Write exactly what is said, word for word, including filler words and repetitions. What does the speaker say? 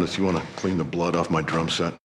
Travis, you want to clean the blood off my drum set?